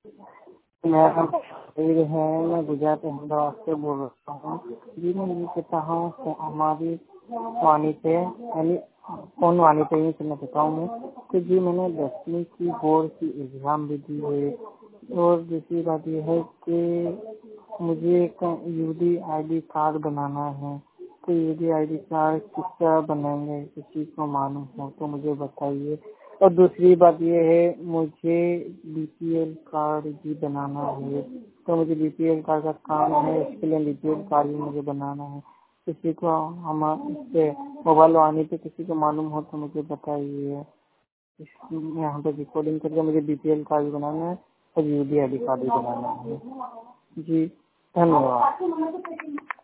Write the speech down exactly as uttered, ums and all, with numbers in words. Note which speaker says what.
Speaker 1: मेरा नाम शहीद है। मैं गुजरात अहमदाबाद से बोल रहा हूँ। जी मैं ये कहता हूँ कि हमारी वाणी पे यानी कौन वाणी पे ही सुनना चाहता हूँ मैं कि जी मैंने दसवीं की बोर्ड की एग्जाम भी दी है। और दूसरी बात यह है कि मुझे एक यूडी आईडी कार्ड बनाना है। तो यूडी आईडी कार्ड किस तरह बनाएंगे, किसी को मालूम हो तो मुझे बताइए। और दूसरी बात ये है, मुझे बीपीएल कार्ड भी बनाना है। तो मुझे बीपीएल कार्ड का काम है, इसके लिए बीपीएल कार्ड भी मुझे बनाना है। किसी को हम इससे मोबाइल आने पे किसी को मालूम हो तो मुझे बताइए। यहाँ पे रिकॉर्डिंग करके मुझे बीपीएल कार्ड भी बनाना है और यूडी आईडी कार्ड भी बनाना है। जी धन्यवाद।